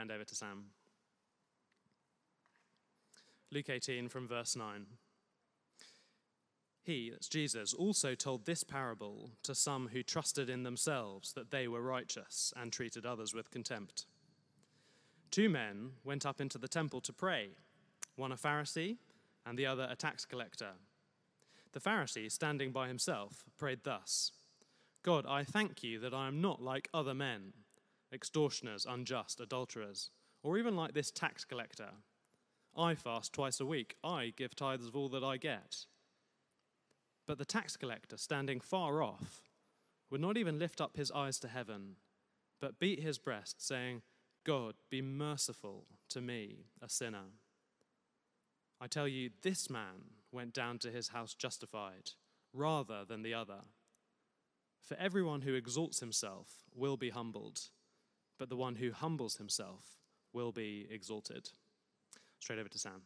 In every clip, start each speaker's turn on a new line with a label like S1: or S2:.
S1: hand over to Sam. Luke 18 from verse 9. He, that's Jesus, also told this parable to some who trusted in themselves that they were righteous and treated others with contempt. 2 men went up into the temple to pray, one a Pharisee and the other a tax collector. The Pharisee, standing by himself, prayed thus, God, I thank you that I am not like other men, extortioners, unjust, adulterers, or even like this tax collector. I fast twice a week. I give tithes of all that I get. But the tax collector, standing far off, would not even lift up his eyes to heaven, but beat his breast, saying, God, be merciful to me, a sinner. I tell you, this man went down to his house justified, rather than the other. For everyone who exalts himself will be humbled, but the one who humbles himself will be exalted. Straight over to Sam.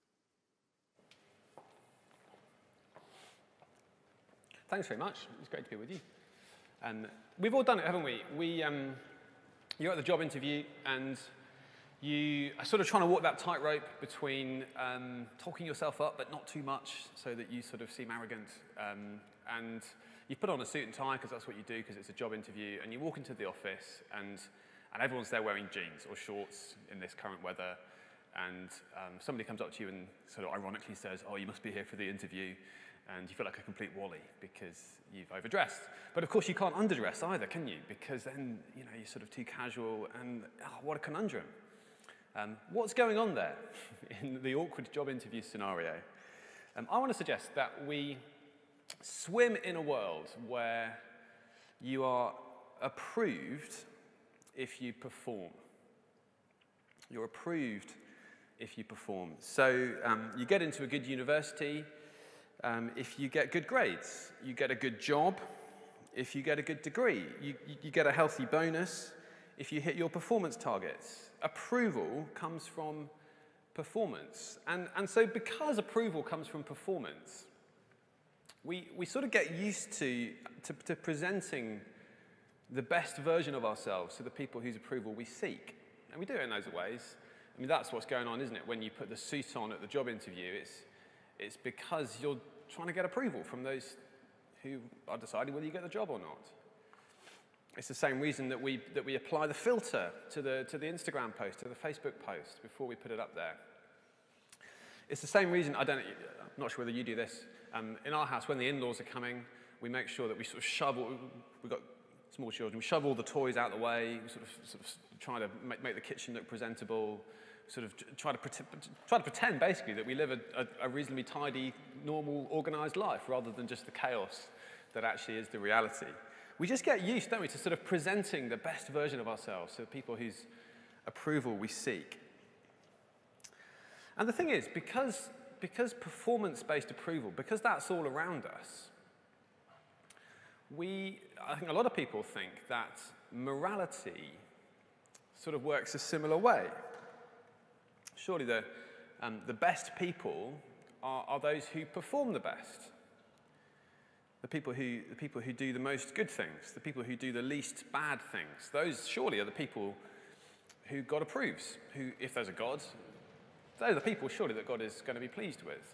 S2: Thanks very much. It's great to be with you. We've all done it, haven't we? You're at the job interview and you are sort of trying to walk that tightrope between talking yourself up but not too much so that you sort of seem arrogant. And you put on a suit and tie because that's what you do because it's a job interview, and you walk into the office and everyone's there wearing jeans or shorts in this current weather. And somebody comes up to you and sort of ironically says, oh, you must be here for the interview. And you feel like a complete wally because you've overdressed. But of course you can't underdress either, can you? Because then, you're sort of too casual and what a conundrum. What's going on there in the awkward job interview scenario? I want to suggest that we swim in a world where you are approved if you perform. You're approved if you perform. So you get into a good university if you get good grades. You get a good job if you get a good degree. You get a healthy bonus if you hit your performance targets. Approval comes from performance. And so because approval comes from performance, we sort of get used to presenting the best version of ourselves to the people whose approval we seek. And we do it in those ways. I mean, that's what's going on, isn't it? When you put the suit on at the job interview, it's because you're trying to get approval from those who are deciding whether you get the job or not. It's the same reason that we apply the filter to the Instagram post, to the Facebook post, before we put it up there. It's the same reason, I'm not sure whether you do this, in our house, when the in-laws are coming, we make sure that we sort of shove, we've got small children, we shove all the toys out of the way, we sort of try to make the kitchen look presentable, sort of try to pretend basically that we live a reasonably tidy, normal, organized life rather than just the chaos that actually is the reality. We just get used, don't we, to sort of presenting the best version of ourselves to people whose approval we seek. And the thing is, because performance-based approval, because that's all around us, I think a lot of people think that morality sort of works a similar way. Surely the best people are those who perform the best. The people who do the most good things, the people who do the least bad things. Those surely are the people who God approves, who, if there's a God, those are the people surely that God is going to be pleased with.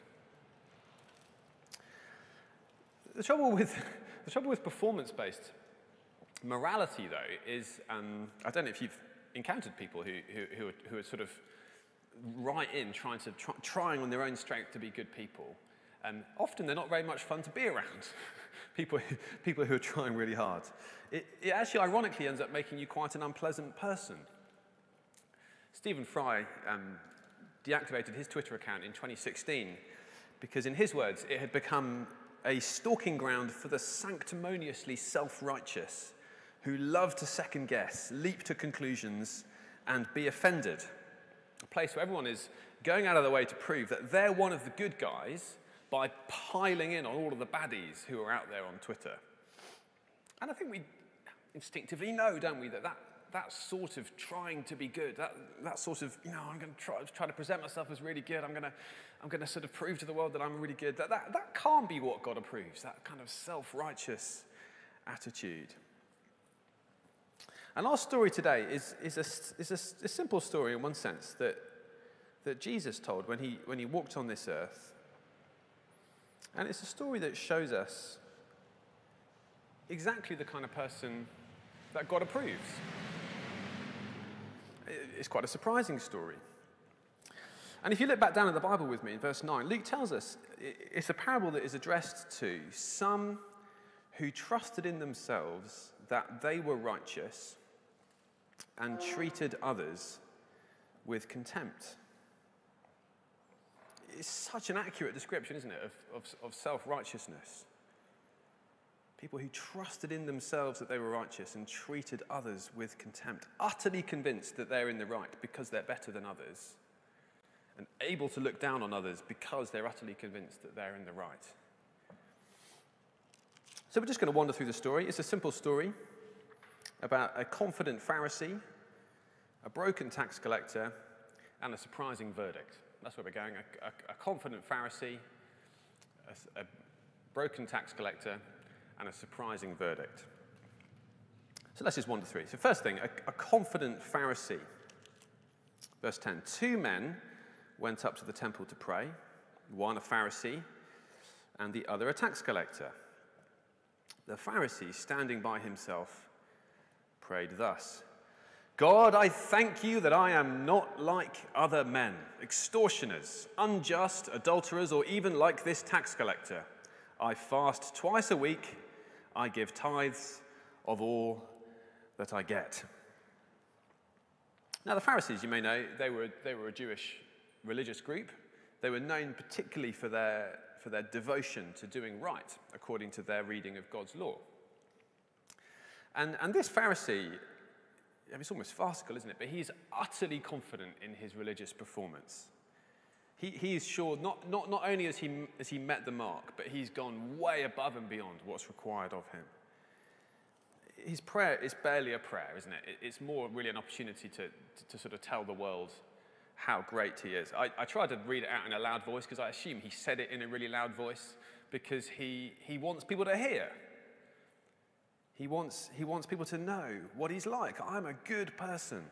S2: The trouble with performance-based morality, though, is I don't know if you've encountered people who are sort of right in trying on their own strength to be good people. Often they're not very much fun to be around. people who are trying really hard. It actually ironically ends up making you quite an unpleasant person. Stephen Fry deactivated his Twitter account in 2016 because, in his words, it had become a stalking ground for the sanctimoniously self-righteous who love to second-guess, leap to conclusions, and be offended. A place where everyone is going out of their way to prove that they're one of the good guys by piling in on all of the baddies who are out there on Twitter. And I think we instinctively know, don't we, that sort of trying to be good, that sort of, I'm going to try to present myself as really good, I'm going to sort of prove to the world that I'm really good, that can't be what God approves, that kind of self-righteous attitude. And our story today is a simple story in one sense that Jesus told when he walked on this earth. And it's a story that shows us exactly the kind of person that God approves. It's quite a surprising story. And if you look back down at the Bible with me in verse 9, Luke tells us it's a parable that is addressed to some who trusted in themselves that they were righteous and treated others with contempt. It's such an accurate description, isn't it, of self-righteousness. People who trusted in themselves that they were righteous and treated others with contempt, utterly convinced that they're in the right because they're better than others, and able to look down on others because they're utterly convinced that they're in the right. So we're just going to wander through the story. It's a simple story about a confident Pharisee, a broken tax collector, and a surprising verdict. That's where we're going. A confident Pharisee, a broken tax collector, and a surprising verdict. So let's just wander through. So first thing, a confident Pharisee. Verse 10, 2 men went up to the temple to pray, one a Pharisee and the other a tax collector. The Pharisee, standing by himself, prayed thus: God, I thank you that I am not like other men, extortioners, unjust, adulterers, or even like this tax collector. I fast twice a week. I give tithes of all that I get. Now, the Pharisees, you may know, they were a Jewish religious group. They were known particularly for their devotion to doing right, according to their reading of God's law. And this Pharisee, it's almost farcical, isn't it? But he's utterly confident in his religious performance. He is sure not only has he met the mark, but he's gone way above and beyond what's required of him. His prayer is barely a prayer, isn't it? It's more really an opportunity to sort of tell the world how great he is. I tried to read it out in a loud voice because I assume he said it in a really loud voice because he wants people to hear. He wants people to know what he's like. I'm a good person.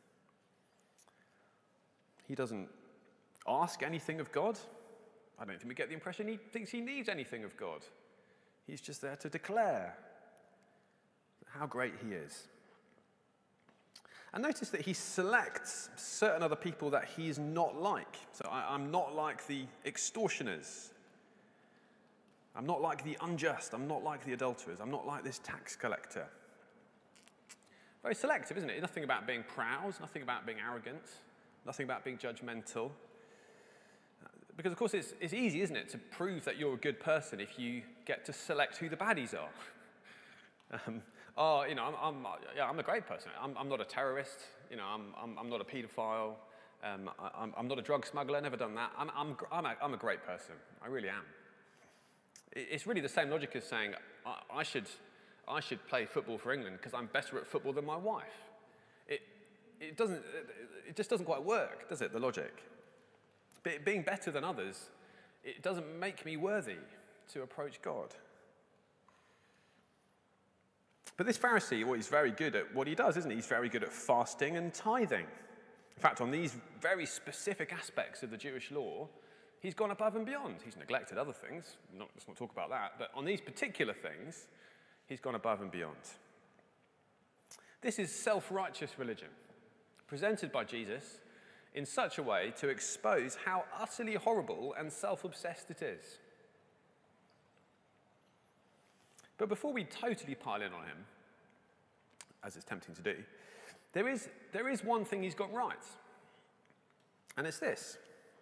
S2: He doesn't ask anything of God. I don't think we get the impression he thinks he needs anything of God. He's just there to declare how great he is. And notice that he selects certain other people that he's not like. So I'm not like the extortioners. I'm not like the unjust. I'm not like the adulterers. I'm not like this tax collector. Very selective, isn't it? Nothing about being proud, nothing about being arrogant, nothing about being judgmental. Because, of course, it's easy, isn't it, to prove that you're a good person if you get to select who the baddies are. I'm a great person. I'm not a terrorist. I'm not a paedophile. I'm not a drug smuggler. Never done that. I'm a great person. I really am. It's really the same logic as saying I should play football for England because I'm better at football than my wife. It just doesn't quite work, does it? The logic. Being better than others, it doesn't make me worthy to approach God. But this Pharisee, he's very good at what he does, isn't he? He's very good at fasting and tithing. In fact, on these very specific aspects of the Jewish law, he's gone above and beyond. He's neglected other things. Let's not talk about that. But on these particular things, he's gone above and beyond. This is self-righteous religion, presented by Jesus in such a way to expose how utterly horrible and self-obsessed it is. But before we totally pile in on him, as it's tempting to do, there is one thing he's got right. And it's this.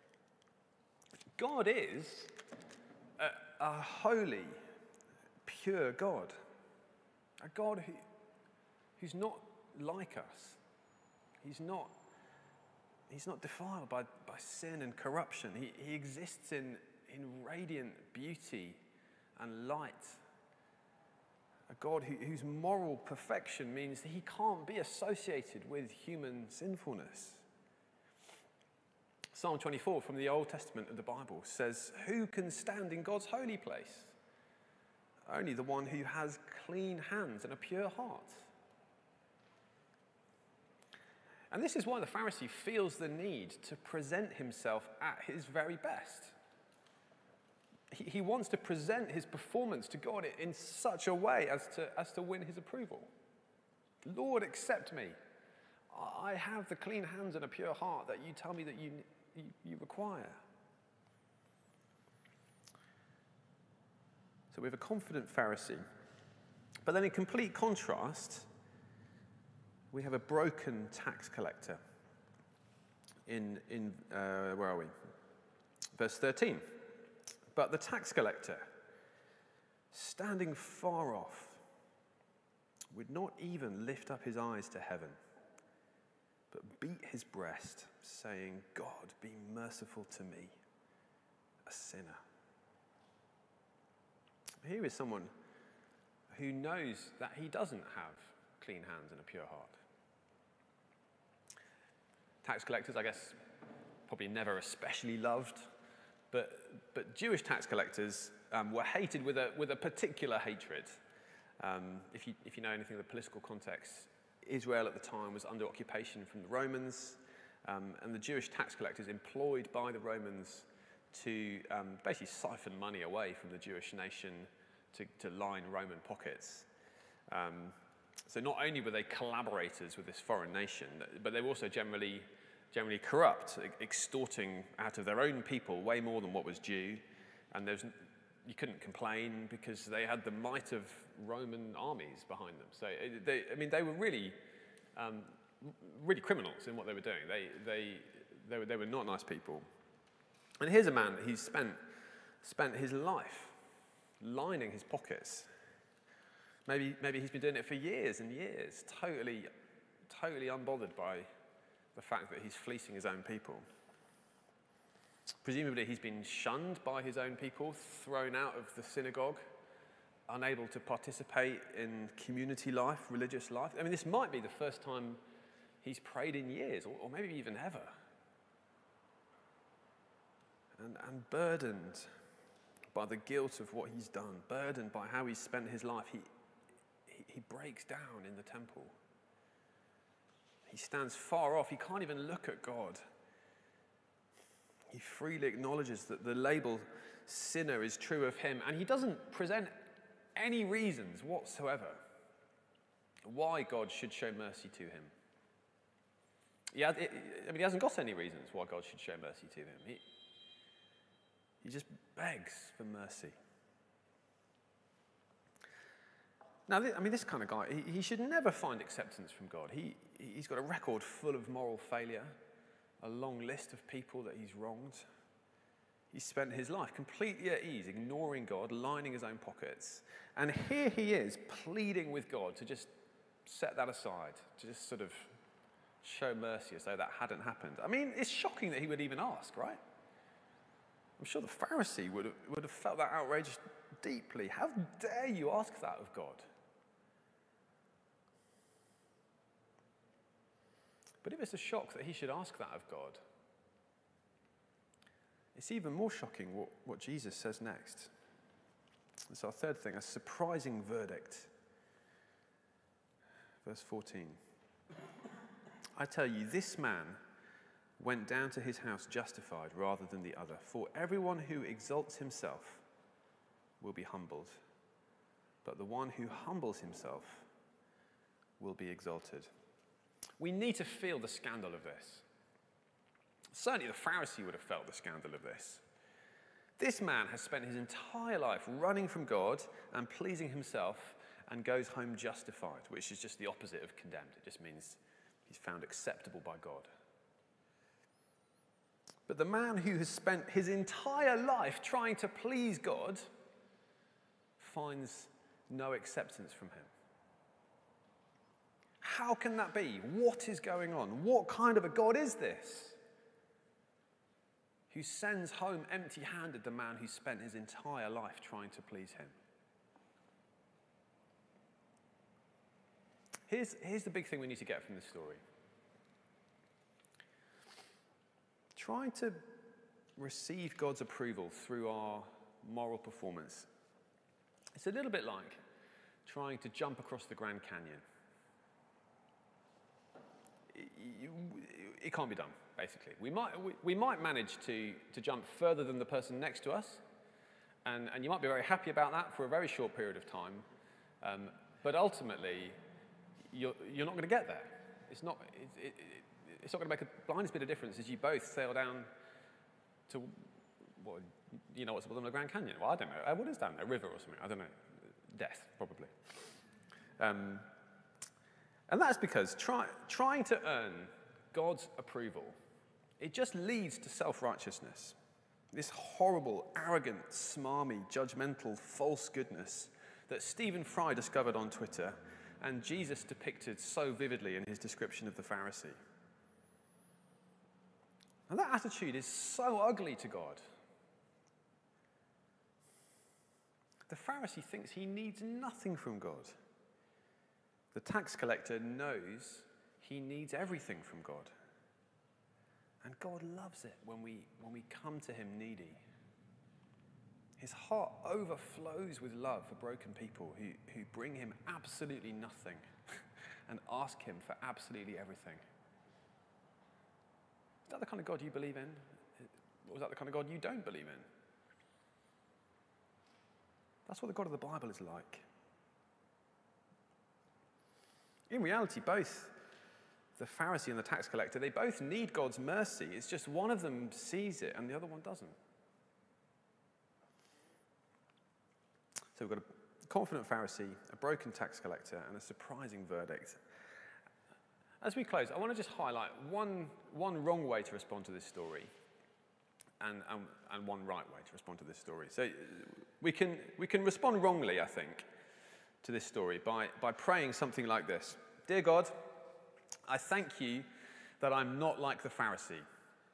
S2: God is a holy, pure God. A God who's not like us. He's not defiled by sin and corruption. He exists in radiant beauty and light. A God whose moral perfection means that he can't be associated with human sinfulness. Psalm 24 from the Old Testament of the Bible says, "Who can stand in God's holy place? Only the one who has clean hands and a pure heart." And this is why the Pharisee feels the need to present himself at his very best. He wants to present his performance to God in such a way as to win his approval. Lord, accept me. I have the clean hands and a pure heart that you tell me that you require. So we have a confident Pharisee. But then in complete contrast, we have a broken tax collector. Where are we? Verse 13. But the tax collector, standing far off, would not even lift up his eyes to heaven, but beat his breast, saying, God, be merciful to me, a sinner. Here is someone who knows that he doesn't have clean hands and a pure heart. Tax collectors, I guess, probably never especially loved, but Jewish tax collectors were hated with a particular hatred. If you know anything of the political context, Israel at the time was under occupation from the Romans, and the Jewish tax collectors employed by the Romans to basically siphon money away from the Jewish nation to line Roman pockets. So not only were they collaborators with this foreign nation, but they were also generally corrupt, extorting out of their own people way more than what was due. And you couldn't complain because they had the might of Roman armies behind them. So they were really criminals in what they were doing. They were not nice people. And here's a man that he's spent his life lining his pockets. Maybe he's been doing it for years and years, totally unbothered by the fact that he's fleecing his own people. Presumably he's been shunned by his own people, thrown out of the synagogue, unable to participate in community life, religious life. I mean, this might be the first time he's prayed in years, or maybe even ever. And burdened by the guilt of what he's done, burdened by how he's spent his life, he breaks down in the temple. He stands far off. He can't even look at God. He freely acknowledges that the label sinner is true of him, and he doesn't present any reasons whatsoever why God should show mercy to him. He hasn't got any reasons why God should show mercy to him. He just begs for mercy. Now, this kind of guy, he should never find acceptance from God. He's got a record full of moral failure, a long list of people that he's wronged. He's spent his life completely at ease, ignoring God, lining his own pockets. And here he is, pleading with God to just set that aside, to just sort of show mercy as though that hadn't happened. I mean, it's shocking that he would even ask, right? I'm sure the Pharisee would have felt that outrage deeply. How dare you ask that of God? But if it's a shock that he should ask that of God, it's even more shocking what Jesus says next. It's our third thing, a surprising verdict. Verse 14. I tell you, this man went down to his house justified rather than the other. For everyone who exalts himself will be humbled, but the one who humbles himself will be exalted. We need to feel the scandal of this. Certainly the Pharisee would have felt the scandal of this. This man has spent his entire life running from God and pleasing himself and goes home justified, which is just the opposite of condemned. It just means he's found acceptable by God. But the man who has spent his entire life trying to please God finds no acceptance from him. How can that be? What is going on? What kind of a God is this? Who sends home empty-handed the man who spent his entire life trying to please him. Here's the big thing we need to get from this story. Trying to receive God's approval through our moral performance, it's a little bit like trying to jump across the Grand Canyon. it can't be done, basically. We might manage to jump further than the person next to us, and you might be very happy about that for a very short period of time, but ultimately, you're not going to get there. It's not going to make a blindest bit of difference as you both sail down to, well, you know what's the bottom of the Grand Canyon? Well, I don't know. What is down there? A river or something? I don't know. Death, probably. And that's because trying to earn God's approval, it just leads to self-righteousness. This horrible, arrogant, smarmy, judgmental, false goodness that Stephen Fry discovered on Twitter and Jesus depicted so vividly in his description of the Pharisee. And that attitude is so ugly to God. The Pharisee thinks he needs nothing from God. The tax collector knows he needs everything from God. And God loves it when we come to him needy. His heart overflows with love for broken people who bring him absolutely nothing and ask him for absolutely everything. Is that the kind of God you believe in? Or is that the kind of God you don't believe in? That's what the God of the Bible is like. In reality, both the Pharisee and the tax collector, they both need God's mercy. It's just one of them sees it and the other one doesn't. So we've got a confident Pharisee, a broken tax collector, and a surprising verdict. As we close, I want to just highlight one wrong way to respond to this story and one right way to respond to this story. So we can respond wrongly, I think, to this story by praying something like this. Dear God, I thank you that I'm not like the Pharisee.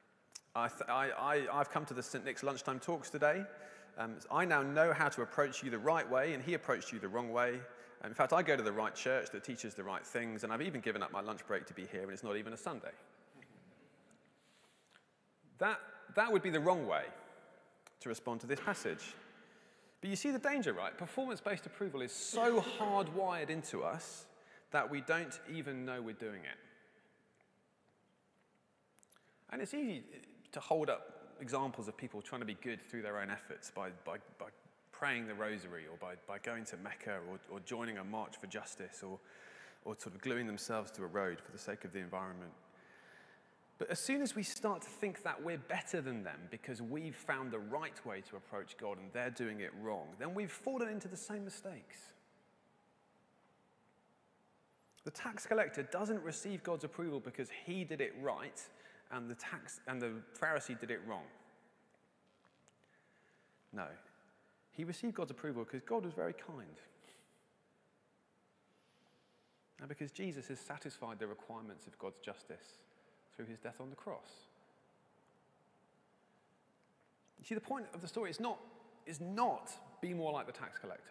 S2: I've come to the St. Nick's lunchtime talks today. I now know how to approach you the right way, and he approached you the wrong way. In fact, I go to the right church that teaches the right things, and I've even given up my lunch break to be here, and it's not even a Sunday. That would be the wrong way to respond to this passage. But you see the danger, right? Performance-based approval is so hardwired into us that we don't even know we're doing it. And it's easy to hold up examples of people trying to be good through their own efforts by praying the rosary or by going to Mecca or joining a march for justice or sort of gluing themselves to a road for the sake of the environment. But as soon as we start to think that we're better than them because we've found the right way to approach God and they're doing it wrong, then we've fallen into the same mistakes. The tax collector doesn't receive God's approval because he did it right and the Pharisee did it wrong. No. He received God's approval because God was very kind. And because Jesus has satisfied the requirements of God's justice through his death on the cross. You see, the point of the story is not be more like the tax collector.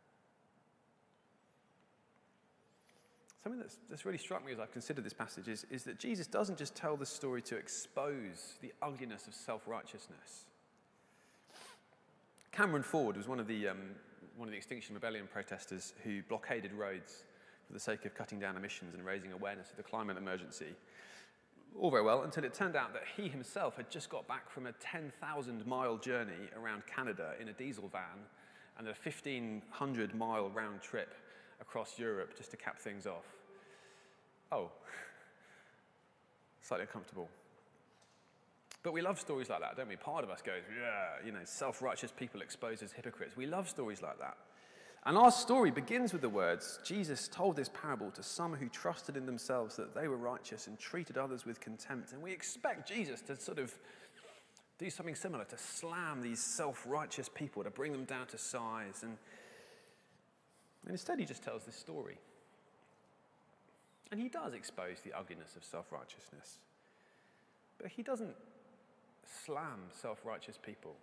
S2: Something that's really struck me as I've considered this passage is that Jesus doesn't just tell the story to expose the ugliness of self-righteousness. Cameron Ford was one of the Extinction Rebellion protesters who blockaded roads for the sake of cutting down emissions and raising awareness of the climate emergency. All very well, until it turned out that he himself had just got back from a 10,000-mile journey around Canada in a diesel van and a 1,500-mile round trip across Europe just to cap things off. Oh, slightly uncomfortable. But we love stories like that, don't we? Part of us goes, yeah, self-righteous people exposed as hypocrites. We love stories like that. And our story begins with the words, Jesus told this parable to some who trusted in themselves that they were righteous and treated others with contempt. And we expect Jesus to sort of do something similar, to slam these self-righteous people, to bring them down to size. And instead he just tells this story. And he does expose the ugliness of self-righteousness. But he doesn't slam self-righteous people.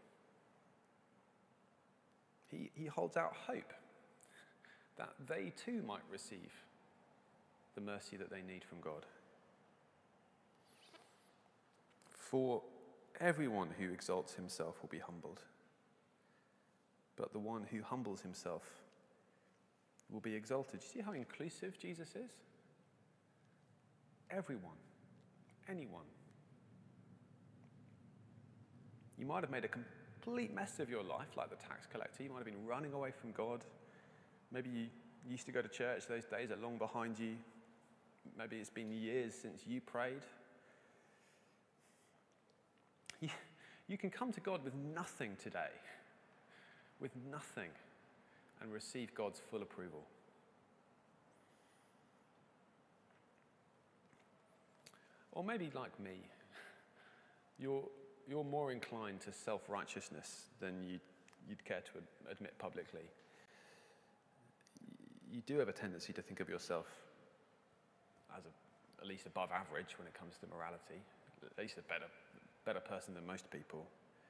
S2: He holds out hope that they too might receive the mercy that they need from God. For everyone who exalts himself will be humbled, but the one who humbles himself will be exalted. You see how inclusive Jesus is? Everyone anyone. You might have made a complete mess of your life, like the tax collector. You might have been running away from God. Maybe you used to go to church. Those days are long behind you. Maybe it's been years since you prayed. You can come to God with nothing today, with nothing, and receive God's full approval. Or maybe like me, you're more inclined to self-righteousness than you'd care to admit publicly. You do have a tendency to think of yourself as at least above average when it comes to morality, at least a better person than most people.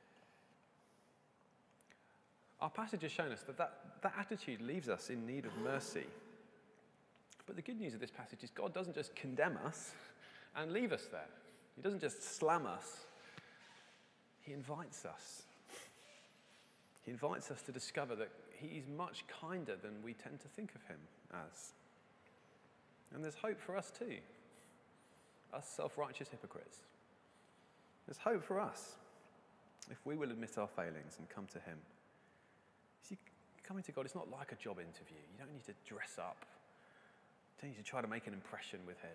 S2: Our passage has shown us that attitude leaves us in need of mercy. But the good news of this passage is God doesn't just condemn us and leave us there. He doesn't just slam us. He invites us. He invites us to discover that he's much kinder than we tend to think of him as. And there's hope for us too, us self-righteous hypocrites. There's hope for us if we will admit our failings and come to him. See, coming to God is not like a job interview. You don't need to dress up. You don't need to try to make an impression with him.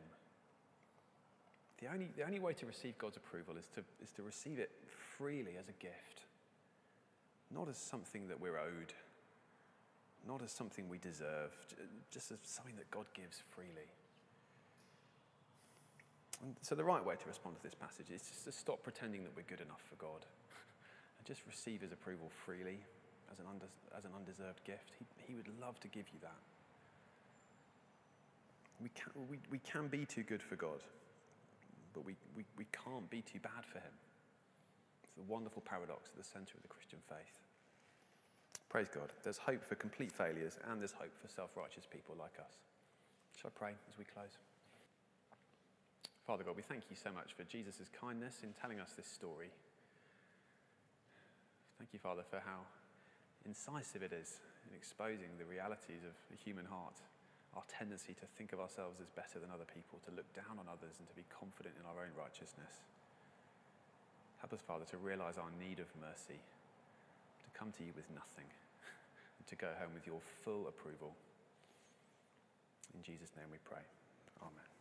S2: The only way to receive God's approval is to receive it freely as a gift, not as something that we're owed, not as something we deserve, just as something that God gives freely. And so the right way to respond to this passage is just to stop pretending that we're good enough for God and just receive his approval freely as an undeserved gift. He would love to give you that. We can be too good for God, but we can't be too bad for him. It's the wonderful paradox at the centre of the Christian faith. Praise God. There's hope for complete failures, and there's hope for self-righteous people like us. Shall I pray as we close? Father God, we thank you so much for Jesus' kindness in telling us this story. Thank you, Father, for how incisive it is in exposing the realities of the human heart, our tendency to think of ourselves as better than other people, to look down on others and to be confident in our own righteousness. Help us, Father, to realize our need of mercy, to come to you with nothing, and to go home with your full approval. In Jesus' name we pray. Amen.